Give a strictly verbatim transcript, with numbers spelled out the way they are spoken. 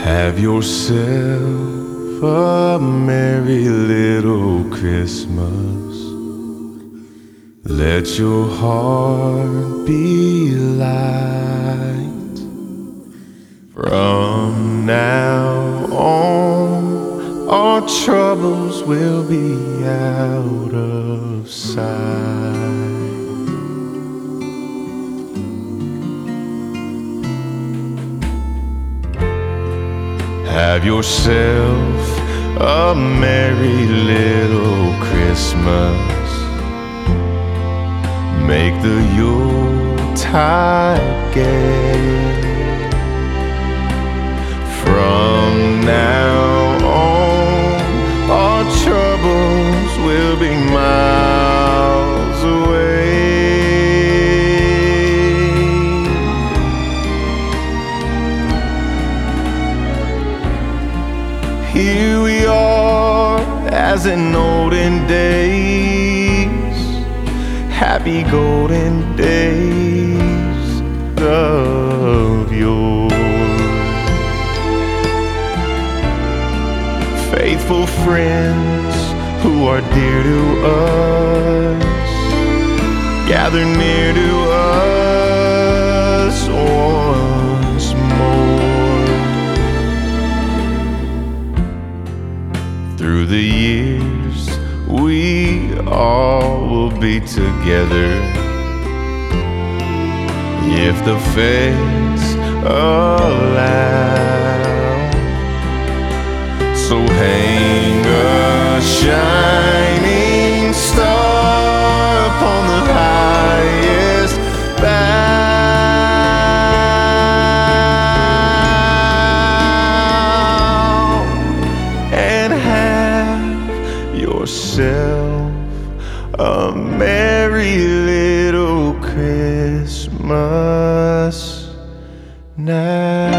Have yourself a merry little Christmas. Let your heart be light. From now on, our troubles will be out of sight. Have yourself a merry little Christmas. Make the Yuletide gay. From now on, our troubles will be miles away. Here we are, as in olden days, happy golden days of yore. Faithful friends who are dear to us, gather near to us once more. Through the years, we all will be together, if the fates allow. So hang a shining star upon the highest bough, and have yourself a merry little Christmas now.